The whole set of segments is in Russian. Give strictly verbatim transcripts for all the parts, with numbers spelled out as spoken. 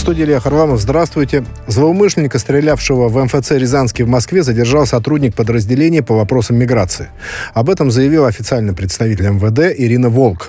студии Илья Харламов. Здравствуйте. Злоумышленника, стрелявшего в эм эф цэ «Рязанский» в Москве, задержал сотрудник подразделения по вопросам миграции. Об этом заявил официальный представитель эм вэ дэ Ирина Волк.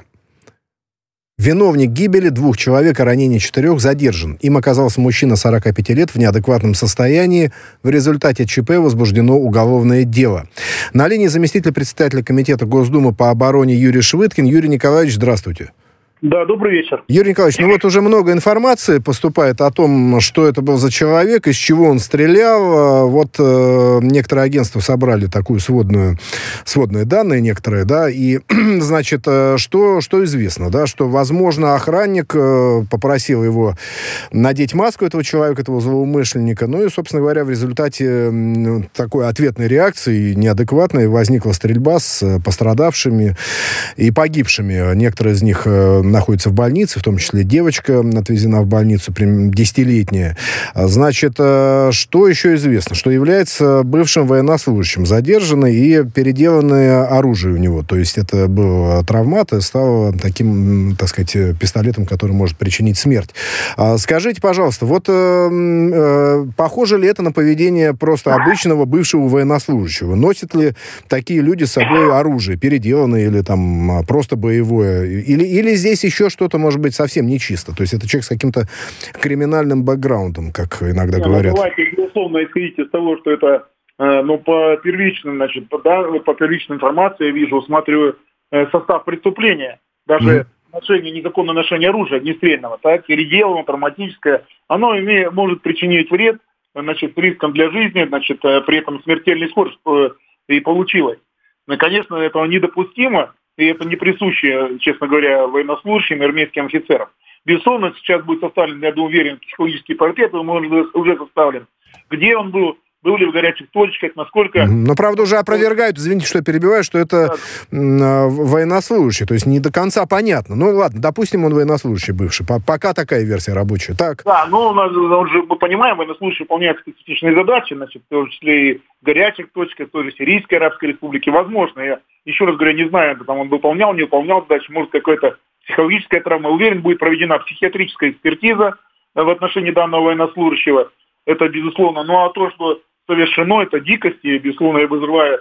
Виновник гибели двух человек и ранения четырех задержан. Им оказался мужчина сорока пяти лет в неадекватном состоянии. В результате ЧП возбуждено уголовное дело. На линии заместитель председателя комитета Госдумы по обороне Юрий Швыдкин. Юрий Николаевич, здравствуйте. Да, добрый вечер. Юрий Николаевич, ну вот уже много информации поступает о том, что это был за человек, из чего он стрелял. Вот э, некоторые агентства собрали такую сводную, сводные данные некоторые, да, и, значит, э, что, что известно, да, что, возможно, охранник э, попросил его надеть маску этого человека, этого злоумышленника, ну и, собственно говоря, в результате э, такой ответной реакции неадекватной возникла стрельба с пострадавшими и погибшими. Некоторые из них э, находится в больнице, в том числе девочка отвезена в больницу, десятилетняя. Значит, что еще известно? Что является бывшим военнослужащим, задержанный и переделанное оружие у него. То есть это был травмат и стал таким, так сказать, пистолетом, который может причинить смерть. Скажите, пожалуйста, вот э, похоже ли это на поведение просто обычного бывшего военнослужащего? Носят ли такие люди с собой оружие, переделанное или там просто боевое? Или, или здесь еще что-то может быть совсем нечисто. То есть это человек с каким-то криминальным бэкграундом, как иногда Не, говорят. Ну, давайте, безусловно, исходить из того, что это, э, ну, по первичным, значит, по, да, по первичной информации я вижу, усматриваю э, состав преступления. Даже mm. ношение, незаконное ношение оружия огнестрельного, так, переделанное, травматическое, оно имеет, может причинить вред, значит, риском для жизни, значит, э, при этом смертельный исход э, и получилось. Но, конечно, этого недопустимо. И это не присуще, честно говоря, военнослужащим и армейским офицерам. Безусловно, сейчас будет составлен, я уверен, психологический портрет, он уже составлен. Где он был, был ли в горячих точках, насколько... Но, правда, уже опровергают, извините, что я перебиваю, что это да. военнослужащий, то есть не до конца понятно. Ну, ладно, допустим, он военнослужащий бывший, пока такая версия рабочая. Так. Да, ну, он же, мы понимаем, военнослужащий выполняет специфичные задачи, значит, в том числе и в горячих точках, той же Сирийской Арабской Республики, возможно, я еще раз говорю, не знаю, там он выполнял, не выполнял задачи, может, какая-то психологическая травма. Уверен, будет проведена психиатрическая экспертиза в отношении данного военнослужащего. Это безусловно. Ну, а то, что совершено, это дикость, и, безусловно, я вызываю,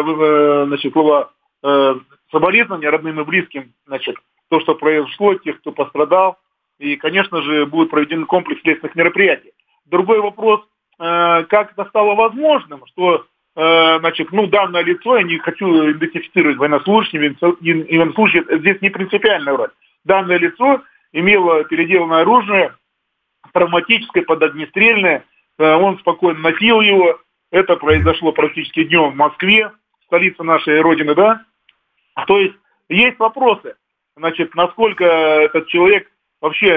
э, значит, слова э, соболезнования родным и близким, значит, то, что произошло, тех, кто пострадал. И, конечно же, будет проведен комплекс следственных мероприятий. Другой вопрос, э, как это стало возможным, что значит, ну, данное лицо, я не хочу идентифицировать военнослужащим, и военнослужащим, здесь не принципиальная роль. Данное лицо имело переделанное оружие, травматическое, подогнестрельное, он спокойно носил его, это произошло практически днем в Москве, столице нашей Родины, да. То есть, есть вопросы, значит, насколько этот человек вообще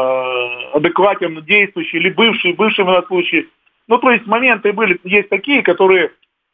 адекватен, действующий, или бывший, бывший военнослужащий. Ну, то есть, моменты были, есть такие, которые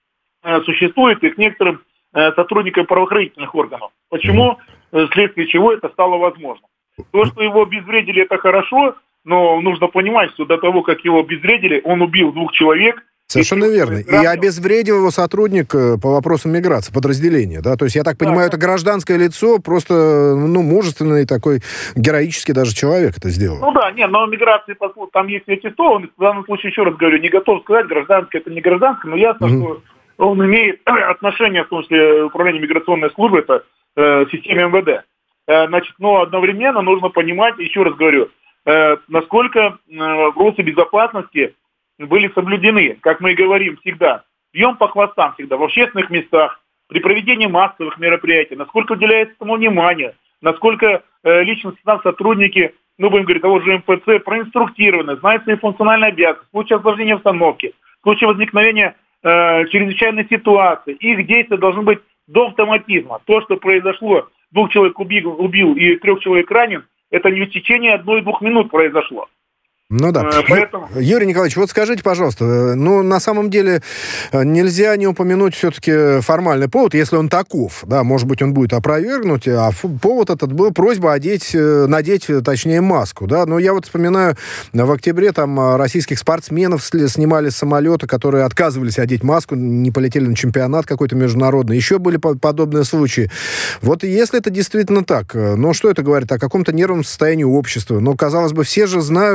существует и к некоторым э, сотрудникам правоохранительных органов. Почему, э, вследствие чего это стало возможно? То, что его обезвредили, это хорошо, но нужно понимать, что до того, как его обезвредили, он убил двух человек. Совершенно и верно. И обезвредил его сотрудник по вопросам миграции, подразделения, да? То есть, я так понимаю, да, это гражданское лицо, просто, ну, мужественный такой, героический даже человек это сделал. Ну да, нет, но миграции, там есть эти сто, он в данном случае, еще раз говорю, не готов сказать, гражданское это не гражданское, но ясно, mm-hmm. что он имеет отношение, в том числе, управление миграционной службы, это э, системе эм вэ дэ. Э, значит, но одновременно нужно понимать, еще раз говорю, э, насколько э, вопросы безопасности были соблюдены, как мы и говорим всегда. Бьем по хвостам всегда, в общественных местах, при проведении массовых мероприятий, насколько уделяется этому внимание, насколько э, лично сотрудники, ну, будем говорить, того же эм эф цэ проинструктированы, знают свои функциональные обязанности, в случае осложнения обстановки, в случае возникновения чрезвычайной ситуации. Их действия должны быть до автоматизма. То, что произошло, двух человек убил, убил и трех человек ранен, это не в течение одной-двух минут произошло. Ну да. Поэтому... Юрий Николаевич, вот скажите, пожалуйста, ну, на самом деле нельзя не упомянуть все-таки формальный повод, если он таков, да, может быть, он будет опровергнут, а повод этот был просьба одеть, надеть, точнее, маску, да, но я вот вспоминаю, в октябре там российских спортсменов снимали с самолета, которые отказывались одеть маску, не полетели на чемпионат какой-то международный, еще были подобные случаи. Вот если это действительно так, ну, что это говорит? О каком-то нервном состоянии общества? Ну, казалось бы, все же знают, что происходит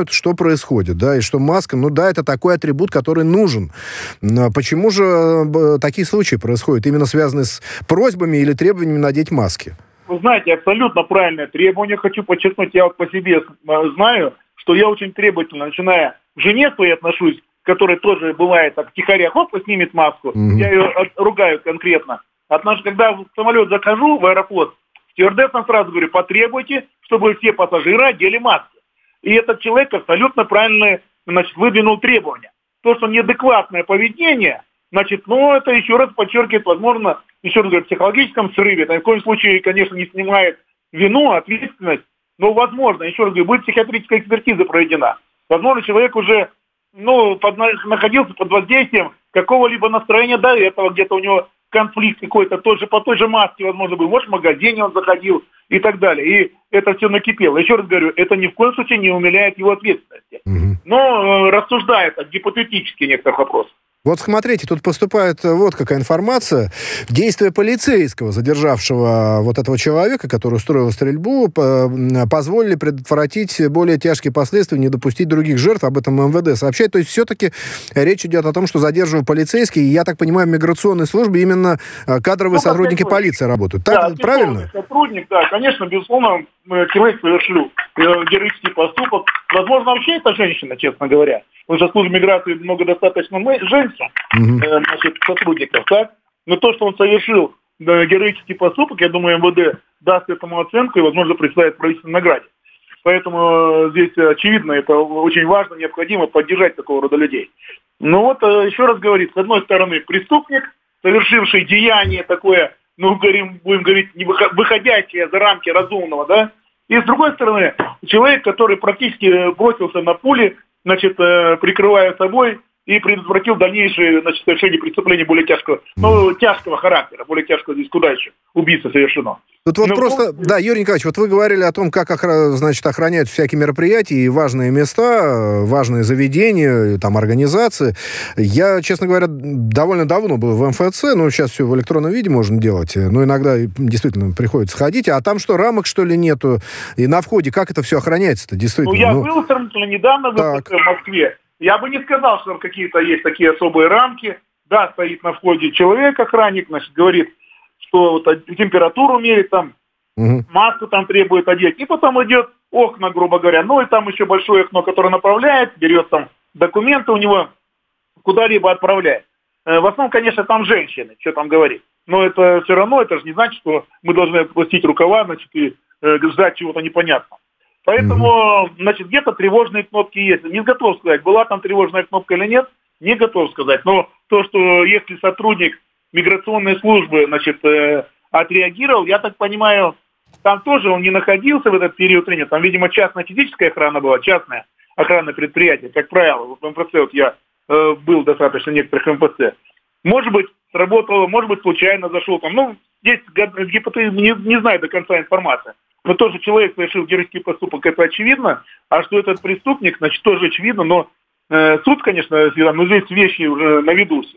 происходит, да, и что маска, ну да, это такой атрибут, который нужен. Но почему же такие случаи происходят, именно связанные с просьбами или требованиями надеть маски? Вы знаете, абсолютно правильное требование. Хочу подчеркнуть, я вот по себе знаю, что я очень требовательно, начиная к жене своей отношусь, которая тоже бывает так втихаря, хоп, и снимет маску. Mm-hmm. Я ее ругаю конкретно. Однажды, когда в самолет захожу, в аэрофлот, стюардессам сразу говорю, потребуйте, чтобы все пассажиры одели маски. И этот человек абсолютно правильно, значит, выдвинул требования. То, что неадекватное поведение, значит, ну, это еще раз подчеркивает, возможно, еще раз говорю, в психологическом срыве. Это ни в коем случае, конечно, не снимает вину, ответственность, но, возможно, еще раз говорю, будет психиатрическая экспертиза проведена. Возможно, человек уже, ну, под, находился под воздействием какого-либо настроения до этого, где-то у него конфликт какой-то, тот же, по той же маске, возможно, был, может, в магазине он заходил и так далее. И это все накипело. Еще раз говорю, это ни в коем случае не умаляет его ответственности. Угу. Но э, рассуждает гипотетически некоторых вопросов. Вот смотрите, тут поступает вот какая информация. Действия полицейского, задержавшего вот этого человека, который устроил стрельбу, позволили предотвратить более тяжкие последствия, не допустить других жертв. Об этом эм вэ дэ сообщает. То есть все-таки речь идет о том, что задерживал полицейский. И я так понимаю, в миграционной службе именно кадровые ну, сотрудники полиции работают. Так, да, правильно? Сотрудник, да, конечно, безусловно, человек совершил героический поступок. Возможно, вообще это женщина, честно говоря. Потому что в службе миграции много достаточно женщин, mm-hmm. э, значит, сотрудников, так? Но то, что он совершил да, героический поступок, я думаю, эм вэ дэ даст этому оценку и, возможно, представит правительственной награде. Поэтому э, здесь, очевидно, это очень важно, необходимо поддержать такого рода людей. Но вот, э, еще раз говорит, с одной стороны, преступник, совершивший деяние такое, ну, говорим, будем говорить, не выходящее за рамки разумного, да? И, с другой стороны, человек, который практически бросился на пули, значит, э, прикрывая собой и предотвратил дальнейшее, значит, совершение преступления более тяжкого, ну, тяжкого характера, более тяжкого здесь куда еще убийство совершено. Тут вот Но просто, он... да, Юрий Николаевич, вот вы говорили о том, как, охра... значит, охраняют всякие мероприятия и важные места, важные заведения, там, организации. Я, честно говоря, довольно давно был в эм эф цэ, ну, сейчас все в электронном виде можно делать, но иногда действительно приходится ходить. А там что, рамок, что ли, нету? И на входе как это все охраняется-то, действительно? Ну, я ну... был сравнительно недавно в эм эф цэ в Москве. Я бы не сказал, что там какие-то есть такие особые рамки. Да, стоит на входе человек, охранник, значит, говорит, что вот температуру мерит, там, угу. маску там требует одеть. И потом идет окна, грубо говоря. Ну, и там еще большое окно, которое направляет, берет там документы у него, куда-либо отправляет. В основном, конечно, там женщины, что там говорить. Но это все равно, это же не значит, что мы должны отпустить рукава, значит, и э, ждать чего-то непонятного. Поэтому, значит, где-то тревожные кнопки есть. Не готов сказать, была там тревожная кнопка или нет, не готов сказать. Но то, что если сотрудник миграционной службы, значит, э, отреагировал, я так понимаю, там тоже он не находился в этот период времени. Там, видимо, частная физическая охрана была, частная охрана предприятия, как правило. В эм эф цэ вот я э, был достаточно в некоторых эм эф цэ. Может быть, сработало, может быть, случайно зашел там. Ну, здесь гипотеза, не, не знаю до конца информации. Но тоже человек совершил героический поступок, это очевидно. А что этот преступник, значит, тоже очевидно. Но э, суд, конечно, но здесь вещи уже на виду все.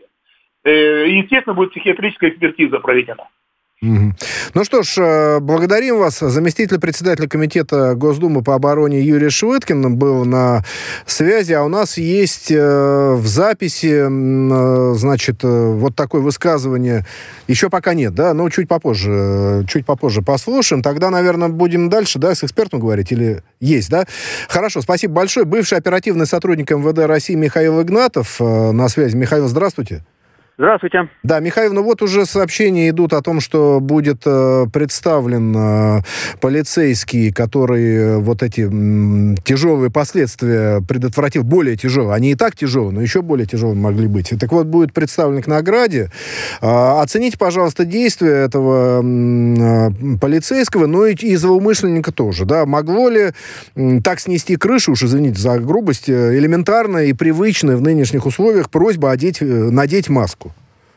Э, и, естественно, будет психиатрическая экспертиза проведена. Угу. Ну что ж, благодарим вас. Заместитель председателя комитета Госдумы по обороне Юрий Швыдкин был на связи, а у нас есть в записи, значит, вот такое высказывание. Еще пока нет, да, но чуть попозже, чуть попозже послушаем. Тогда, наверное, будем дальше, да, с экспертом говорить или есть, да? Хорошо, спасибо большое. Бывший оперативный сотрудник эм вэ дэ России Михаил Игнатов на связи. Михаил, здравствуйте. Здравствуйте. Да, Михаил, ну вот уже сообщения идут о том, что будет э, представлен э, полицейский, который э, вот эти м, тяжелые последствия предотвратил, более тяжелые. Они и так тяжелые, но еще более тяжелые могли быть. Так вот, будет представлен к награде. Э, оцените, пожалуйста, действия этого э, полицейского, но и, и злоумышленника тоже. Да? Могло ли э, так снести крышу, уж извините за грубость, э, элементарная и привычная в нынешних условиях просьба одеть, э, надеть маску?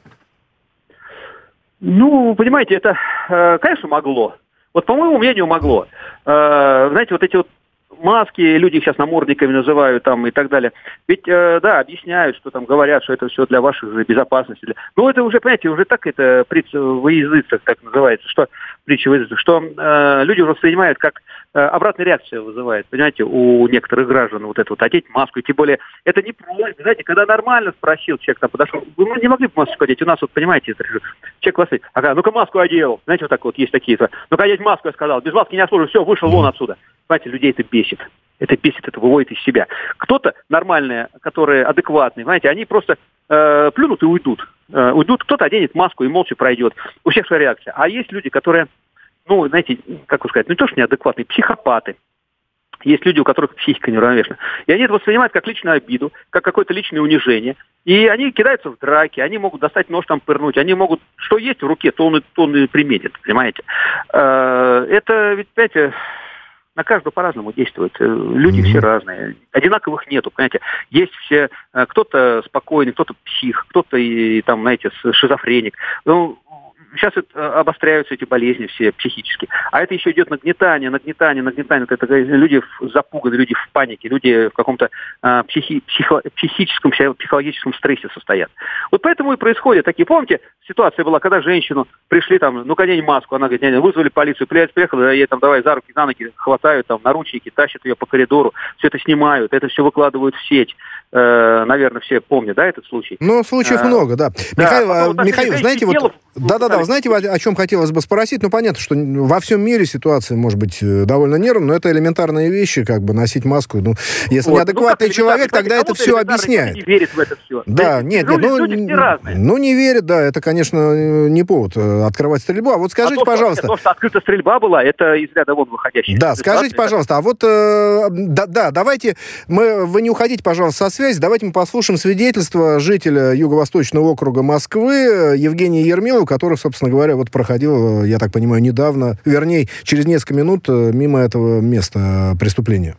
Ну, понимаете, это, э, конечно, могло. Вот, по моему мнению, могло. Э, знаете, вот эти вот маски, люди их сейчас намордниками называют там и так далее. Ведь, э, да, объясняют, что там говорят, что это все для вашей же безопасности. Ну, это уже, понимаете, уже так это притча во языцах, так называется, что притча во языцах, что э, люди уже воспринимают, как э, обратная реакция вызывает, понимаете, у некоторых граждан вот это вот одеть маску. И тем более, это не просьба, знаете, когда нормально спросил человек, там подошел, вы не могли бы маску одеть? У нас вот, понимаете, это, человек вас говорит, ага, ну-ка маску одел. Знаете, вот так вот есть такие, ну-ка одеть маску, я сказал, без маски не отслужу, все, вышел вон отсюда. Понимаете, людей это бесит. Это бесит, это выводит из себя. Кто-то нормальные, которые адекватные, знаете, они просто э, плюнут и уйдут. Э, уйдут, кто-то оденет маску и молча пройдет. У всех своя реакция. А есть люди, которые, ну, знаете, как сказать, ну не то, что неадекватные, психопаты. Есть люди, у которых психика неуравновешена. И они это воспринимают как личную обиду, как какое-то личное унижение. И они кидаются в драки, они могут достать нож там, пырнуть, они могут, что есть в руке, то он, то он и приметит, понимаете. Э, это ведь, понимаете, на каждого по-разному действует. Люди mm-hmm. все разные. Одинаковых нету, понимаете. Есть все, кто-то спокойный, кто-то псих, кто-то, и, там, знаете, шизофреник. Ну, сейчас это, обостряются эти болезни все психически. А это еще идет нагнетание, нагнетание, нагнетание. Это, это люди запуганы, люди в панике, люди в каком-то а, психи, психо, психическом, психологическом стрессе состоят. Вот поэтому и происходит такие. Помните, ситуация была, когда женщину пришли там, ну, надень маску, она говорит, не, не, вызвали полицию, приехала, ей там давай за руки, за ноги хватают, там, наручники, тащат ее по коридору, все это снимают, это все выкладывают в сеть. Э, наверное, все помнят, да, этот случай? Ну, случаев а, много, да. да Михаил, а потом, Михаил знаете, вот... делов, Да-да-да, вы знаете, о чем хотелось бы спросить? Ну, понятно, что во всем мире ситуация может быть довольно нервная, но это элементарные вещи, как бы носить маску. Ну, если вот, неадекватный ну, человек, тогда это все объясняет. Не верит в это все. Да, нет, нет, ну, люди все разные. Ну, не верит, да, это, конечно, не повод открывать стрельбу. А вот скажите, а то, пожалуйста... То, что открытая стрельба была, это из ряда вон выходящая. Да, скажите, пожалуйста, а вот, э, да, да, давайте, мы, вы не уходите, пожалуйста, со связи, давайте мы послушаем свидетельство жителя Юго-Восточного округа Москвы Евгения Ермилова, который, собственно говоря, вот проходил, я так понимаю, недавно, вернее, через несколько минут мимо этого места преступления.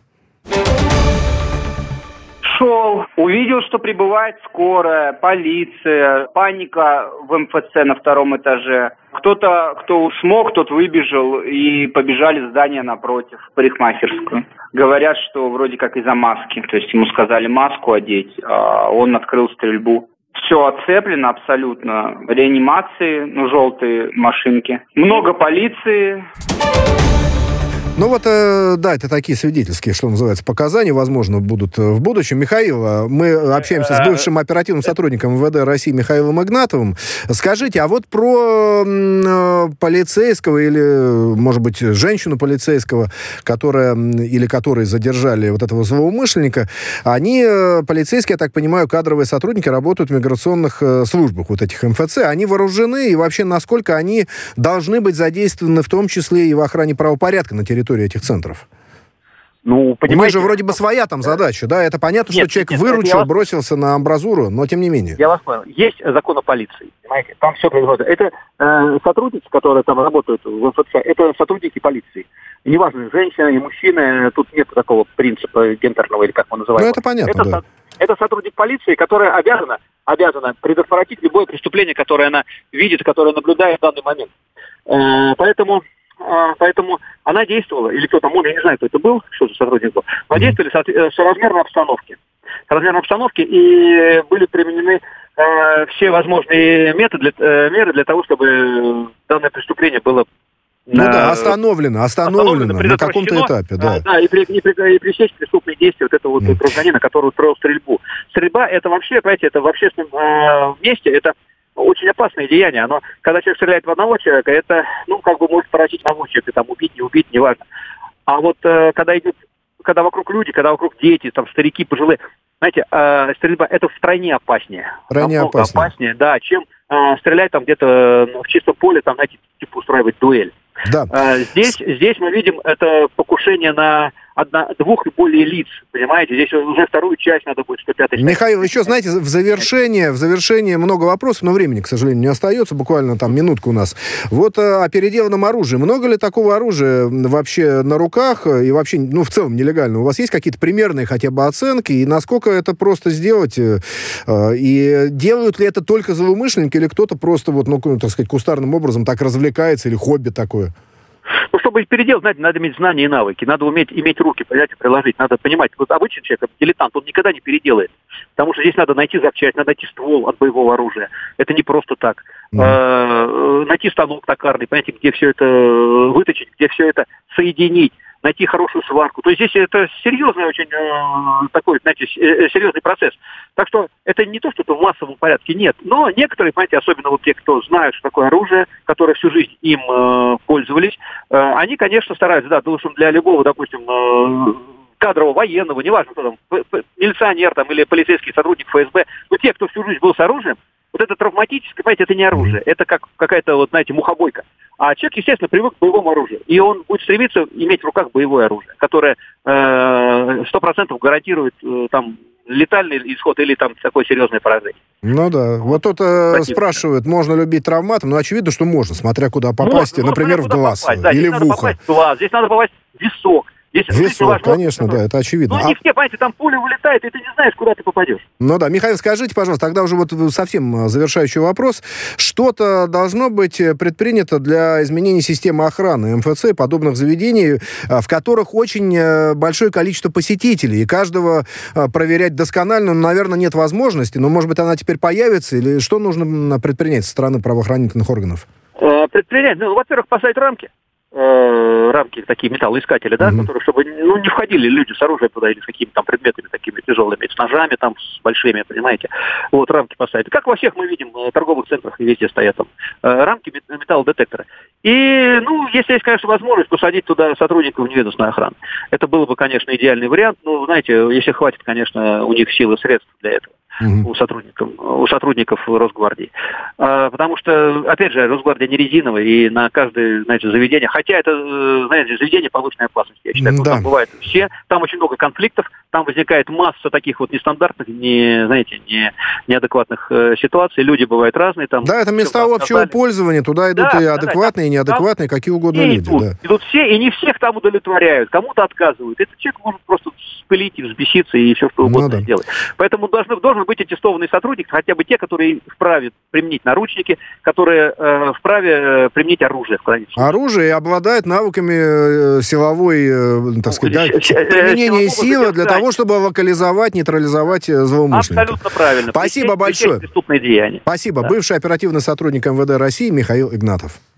Шел, увидел, что прибывает скорая, полиция, паника в эм эф цэ на втором этаже. Кто-то, кто смог, тот выбежал и побежали в здание напротив, в парикмахерскую. Говорят, что вроде как из-за маски. То есть ему сказали маску одеть, а он открыл стрельбу. Все оцеплено абсолютно. Реанимации, ну, желтые машинки. Много полиции. Ну вот, э, да, это такие свидетельские, что называется, показания, возможно, будут в будущем. Михаил, мы общаемся с бывшим оперативным сотрудником эм вэ дэ России Михаилом Игнатовым. Скажите, а вот про э, полицейского или, может быть, женщину полицейского, которая, или которые задержали вот этого злоумышленника, они, э, полицейские, я так понимаю, кадровые сотрудники, работают в миграционных э, службах вот этих эм эф цэ. Они вооружены, и вообще, насколько они должны быть задействованы, в том числе и в охране правопорядка на территории этих центров? Ну, понимаете... У них же вроде бы своя там задача, да? Это понятно, нет, что человек нет, выручил, вас... бросился на амбразуру, но тем не менее. Я вас понял. Есть закон о полиции, понимаете? Там все происходит. Это э, сотрудники, которые там работают в эм эф цэ, это сотрудники полиции. И неважно, женщина и мужчина, тут нет такого принципа гендерного, или как мы называем. Ну, это понятно, это, да. со... это сотрудник полиции, которая обязана, обязана предотвратить любое преступление, которое она видит, которое наблюдает в данный момент. Э, поэтому... Поэтому она действовала, или кто там, он, я не знаю, кто это был, что за сотрудник был, но действовали с соразмерной обстановки. Соразмерной обстановки, и были применены э, все возможные методы, для, э, меры для того, чтобы данное преступление было... Ну на, да, остановлено, остановлено, остановлено на каком-то этапе, да. Да, и, при, и, при, и пресечь преступные действия вот этого вот mm. гражданина, который устроил стрельбу. Стрельба, это вообще, понимаете, это в общественном э, месте, это очень опасное деяние. Оно, когда человек стреляет в одного человека, это, ну, как бы может поразить одного человека, там, убить, не убить, неважно. А вот э, когда идет, когда вокруг люди, когда вокруг дети, там, старики, пожилые, знаете, э, стрельба, это в стране опаснее. Крайне опаснее. опаснее, да, чем э, стрелять там где-то в чистом поле, там, знаете, типа устраивать дуэль. Да. Э, здесь, здесь мы видим это покушение на одна, двух и более лиц, понимаете? Здесь уже вторую часть надо будет сто пятая. Михаил, еще, знаете, в завершение, в завершение много вопросов, но времени, к сожалению, не остается, буквально там минутка у нас. Вот о переделанном оружии. Много ли такого оружия вообще на руках и вообще, ну, в целом нелегально? У вас есть какие-то примерные хотя бы оценки? И насколько это просто сделать? И делают ли это только злоумышленники или кто-то просто вот, ну, так сказать, кустарным образом так развлекается или хобби такое? Ну, чтобы переделать, знаете, надо иметь знания и навыки, надо уметь иметь руки, понимаете, приложить, надо понимать. Вот обычный человек, дилетант, он никогда не переделает. Потому что здесь надо найти запчасть, надо найти ствол от боевого оружия. Это не просто так. Mm. Найти станок токарный, понимаете, где все это выточить, где все это соединить, найти хорошую сварку. То есть здесь это серьезный очень э, такой, знаете, серьезный процесс. Так что это не то, что это в массовом порядке, нет. Но некоторые, понимаете, особенно вот те, кто знают, что такое оружие, которые всю жизнь им э, пользовались, э, они, конечно, стараются, да, потому что для любого, допустим, э, кадрового, военного, неважно, кто там, милиционер там, или полицейский сотрудник эф эс бэ, но те, кто всю жизнь был с оружием, вот это травматическое, понимаете, это не оружие, это как какая-то, вот, знаете, мухобойка. А человек, естественно, привык к боевому оружию. И он будет стремиться иметь в руках боевое оружие, которое сто процентов гарантирует э, там летальный исход или там такое серьезное поражение. Ну да. Вот тут э, спрашивают, можно любить травматом? Ну, очевидно, что можно, смотря куда попасть, можно, например, в глаз попасть, да, или в ухо. Попасть в глаз, здесь надо попасть в висок. Весов, конечно, да, это очевидно. Ну, не все, понимаете, там пуля вылетает, и ты не знаешь, куда ты попадешь. Ну да, Михаил, скажите, пожалуйста, тогда уже вот совсем завершающий вопрос. Что-то должно быть предпринято для изменения системы охраны эм эф цэ и подобных заведений, в которых очень большое количество посетителей, и каждого проверять досконально, ну, наверное, нет возможности, но, может быть, она теперь появится, или что нужно предпринять со стороны правоохранительных органов? Предпринять? Ну, во-первых, поставить рамки. рамки, такие металлоискатели, да, mm-hmm. которые, чтобы ну, не входили люди с оружием туда или с какими-то там предметами такими тяжелыми, с ножами там, с большими, понимаете, вот, рамки поставить. Как во всех мы видим торговых центрах и везде стоят там рамки, металлодетекторы. И, ну, если есть, конечно, возможность посадить туда сотрудников вневедомственной охраны. Это был бы, конечно, идеальный вариант, но, знаете, если хватит, конечно, у них сил и средств для этого. Uh-huh. у сотрудников, у сотрудников Росгвардии. А, потому что, опять же, Росгвардия не резиновая, и на каждое, знаете, заведение, хотя это, знаете, заведение повышенной опасности, я считаю, да. Там бывает все, там очень много конфликтов, там возникает масса таких вот нестандартных, не, знаете, не, неадекватных э, ситуаций, люди бывают разные. Там, да, это места общего сказали. Пользования, туда идут да, и адекватные, да, и неадекватные, там, какие угодно люди. Идут, да. идут все, и не всех там удовлетворяют, кому-то отказывают. Этот человек может просто спылить и взбеситься, и все что угодно ну, да. сделать. Поэтому должны, должен быть аттестованный сотрудник, хотя бы те, которые вправе применить наручники, которые э, вправе э, применить оружие. В крайнем случае. Оружие и обладает навыками э, силовой, э, так сказать, да, применения силы для того, чтобы локализовать, нейтрализовать злоумышленника. Абсолютно правильно. Спасибо большое. Пресечь преступные деяния. Спасибо. Да. Бывший оперативный сотрудник эм вэ дэ России Михаил Игнатов.